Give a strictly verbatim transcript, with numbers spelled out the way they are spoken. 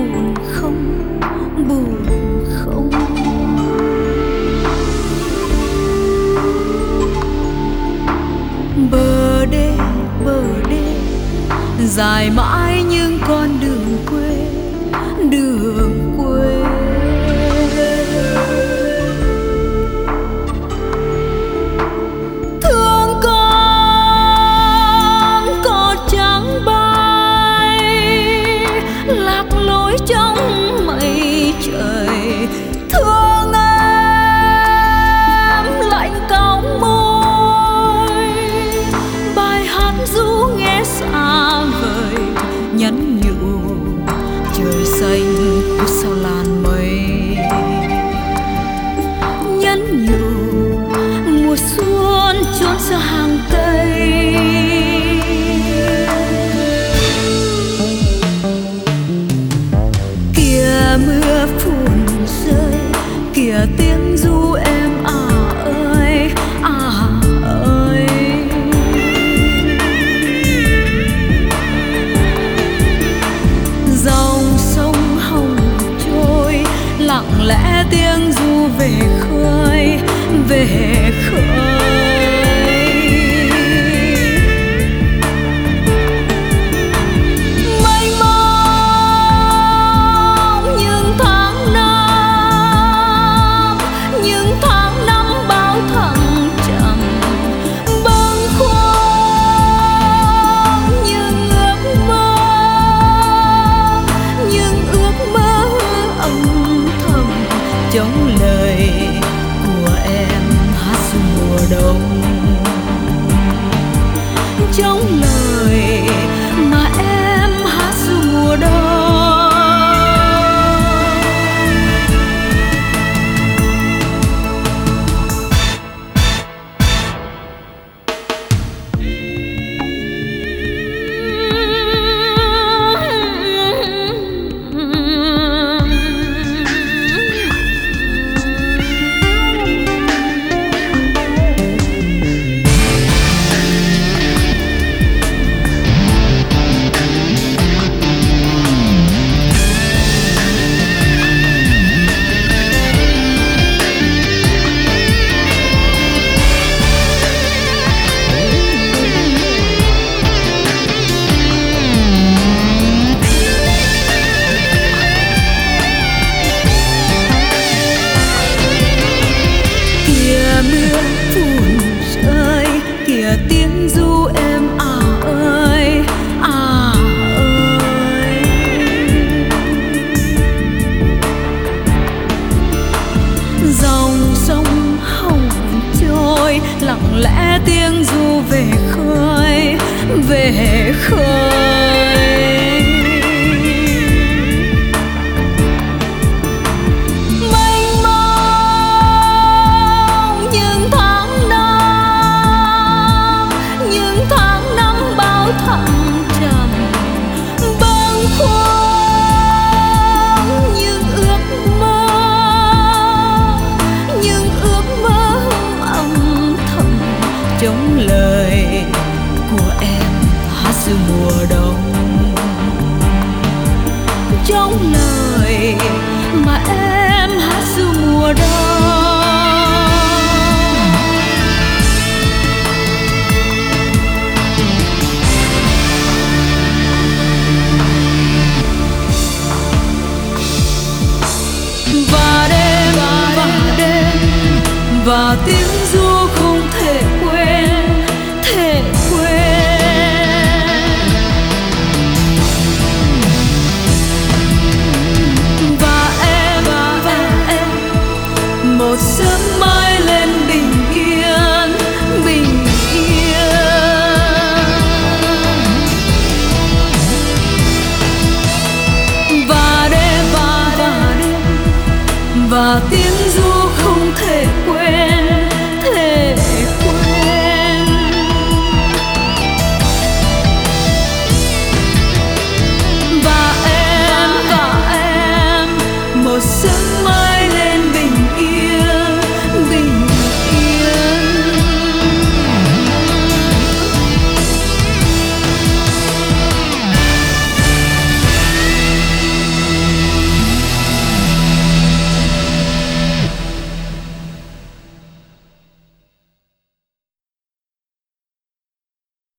buồn không, buồn không. Bờ đê, bờ đê dài mãi những con đường quê, đường quê. Thương con cò trắng bay lạc lối trong mây trời. Thương em lạnh cong môi, bài hát ru nghe xa vời, nhắn nhủ trời xanh phía sau làn mây. Nhắn nhủ mùa xuân trốn xa hàng cây. Kìa mưa phùn rơi, kìa tiếng ru em à ơi, à ơi. Dòng sông Hồng trôi, lặng lẽ tiếng ru về khơi, về khơi. Mênh mông những tháng năm, những tháng năm bao thăng trầm, bâng khuâng những ước mơ, những ước mơ âm thầm chống lời của em hát ru mùa đông. Trong lời mà em hát ru mùa đông. Mưa phùn rơi, kìa tiếng ru em à ơi, à ơi. Dòng sông Hồng trôi, lặng lẽ tiếng ru về khơi, về khơi. Thăng trầm bâng khuâng những ước mơ, những ước mơ âm thầm chống lời của em hát ru mùa đông. Trong lời mà em hát ru mùa đông.